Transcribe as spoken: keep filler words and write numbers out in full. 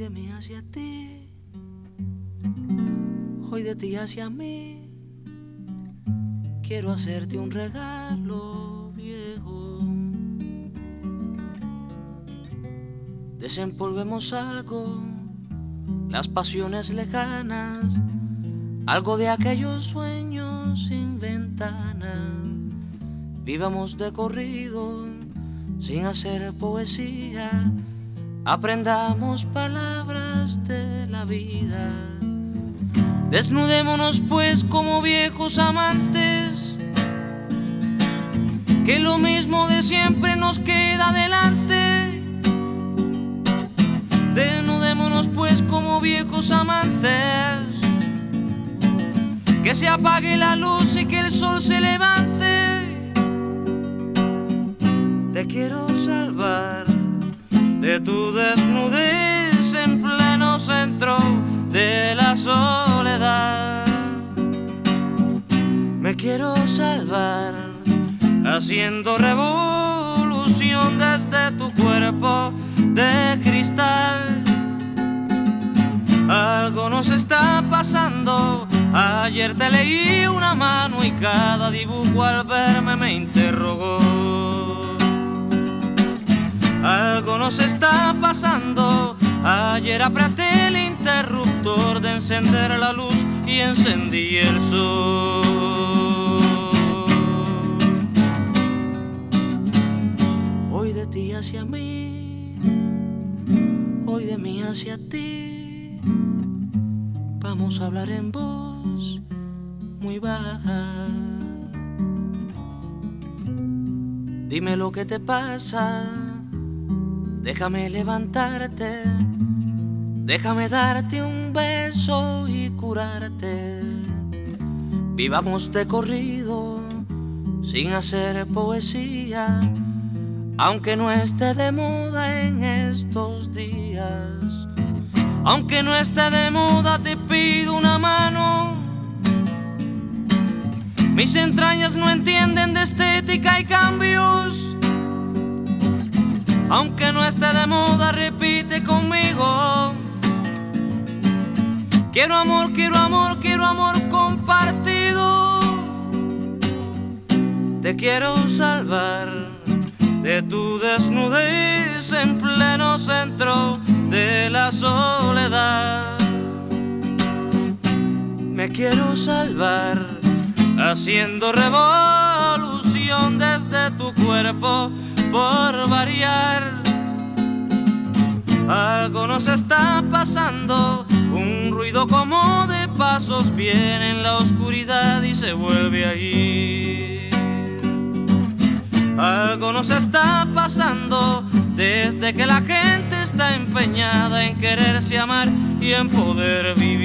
de mí hacia ti, hoy de ti hacia mí, quiero hacerte un regalo viejo. Desempolvemos algo, las pasiones lejanas, algo de aquellos sueños sin ventana. Vivamos de corrido, sin hacer poesía, aprendamos palabras de la vida. Desnudémonos pues como viejos amantes, que lo mismo de siempre nos queda delante. Desnudémonos pues como viejos amantes, que se apague la luz y que el sol se levante. Te quiero salvar de tu desnudez en pleno centro de la soledad. Me quiero salvar haciendo revolución desde tu cuerpo de cristal. Algo nos está pasando. Ayer te leí una mano y cada dibujo al verme me interrogó. Algo nos está pasando. Ayer apreté el interruptor de encender la luz y encendí el sol. Hoy de ti hacia mí, hoy de mí hacia ti, vamos a hablar en voz muy baja. Dime lo que te pasa, déjame levantarte, déjame darte un beso y curarte. Vivamos de corrido, sin hacer poesía, aunque no esté de moda en estos días. Aunque no esté de moda te pido una mano. Mis entrañas no entienden de estética y cambios. Aunque no esté de moda, repite conmigo. Quiero amor, quiero amor, quiero amor compartido. Te quiero salvar de tu desnudez en pleno centro de la soledad. Me quiero salvar haciendo revolución desde tu cuerpo por variar. Algo nos está pasando, un ruido como de pasos viene en la oscuridad y se vuelve a ir. Algo nos está pasando desde que la gente está empeñada en quererse amar y en poder vivir.